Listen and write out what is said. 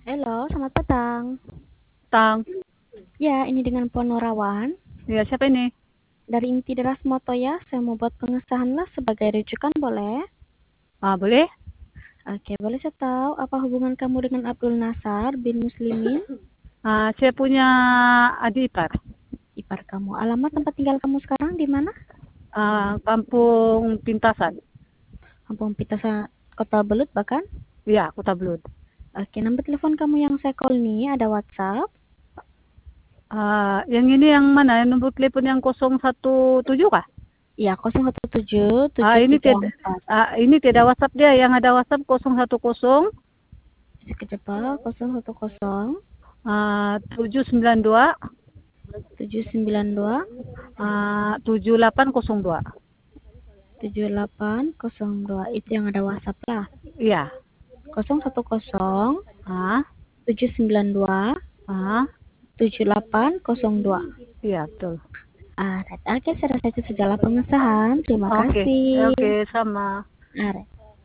Halo, selamat petang. Tang. Ya, ini dengan Puan Nurawan. Ya, siapa ini? Dari Inti Deras Moto ya, saya mau buat pengesahan lah sebagai rujukan, boleh? Boleh? Oke, boleh saya tahu apa hubungan kamu dengan Abdul Nasar bin Muslimin? Saya punya adik ipar. Ipar kamu. Alamat tempat tinggal kamu sekarang di mana? Kampung Pintasan. Kampung Pitasa, Kota Belut bahkan? Ya, Kota Belud. Oke, nomor telepon kamu yang saya call nih ada WhatsApp. Yang ini yang mana? Yang nomor telepon yang 017 kah? Ya, Ini tidak 017 734. ini tidak WhatsApp dia, yang ada WhatsApp 010 Sekejap, Pak. 010 792 792 7802. 7802. Itu yang ada WhatsApp lah. Iya. 010 Ah, 792 ah, 7802. iya betul. Alright, oke, saya rasa itu segala pengesahan. Terima Oke, kasih. oke sama. Alright.